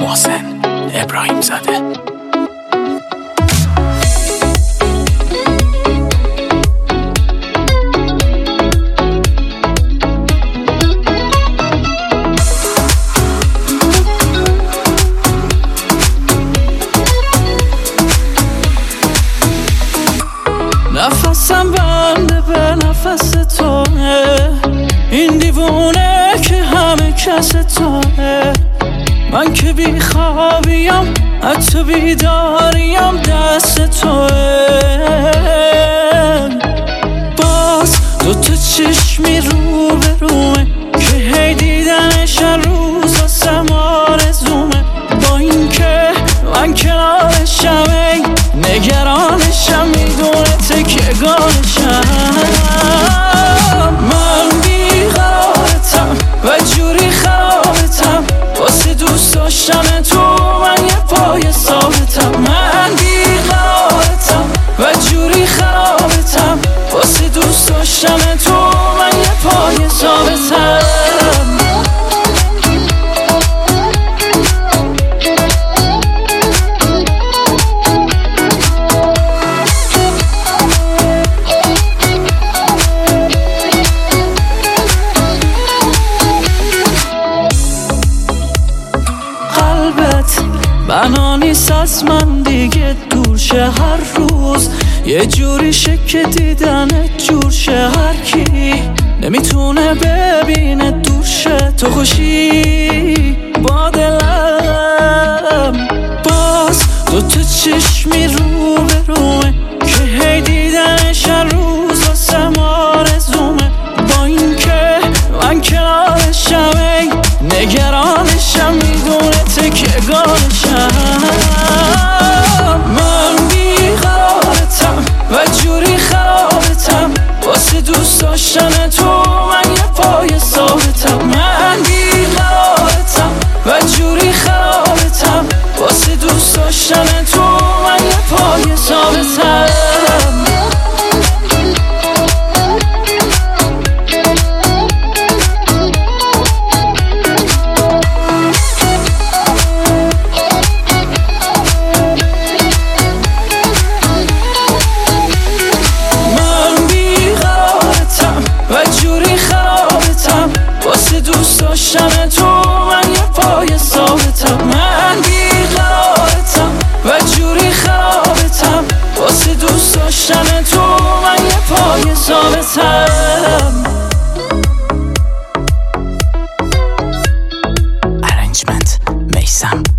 محسن ابراهیم زاده. نفسم بنده به نفس توه، این دیوونه که همه کس توه. من که بی خوابیم حتی بیداریم دست توه. باز دوتا چشمی رو به رومه که هی دیدنش هر روز واسم آرزومه. با این که من کنارشم ای نگرانشم، میدونه تکیه‌گاهشم. من بیقرارتم و جوری خرابتم، واسه دوست داشتن تو من یه پای ثابتم. من بیقرارتم و جوری خرابتم، واسه دوست داشتن تو من یه پای ثابتم. بنا نیست از من دیگه دور شه، هر روز یه جوری که دیدن جور شه. هر کی نمیتونه ببینه دور شه تو خوشی با دلم. باز دوتا چشمی رو به رومه که هی دیدنش هر روز واسم آرزومه. با این که من کنارشم ای نگرانشم، میدونه تکیه‌گاهشم. من بیقرارتم و جوری خرابتم، واسه دوست داشتن تو من یه پای ثابتم. من بیقرارتم و جوری خرابتم، واسه دوست داشتن تو من یه پای ثابتم. دوست داشتن تو من یه پای ثابتم. من بیقرارتم و جوری خرابتم، واسه دوست داشتن تو من یه پای ثابتم. ارنجمنت میثم.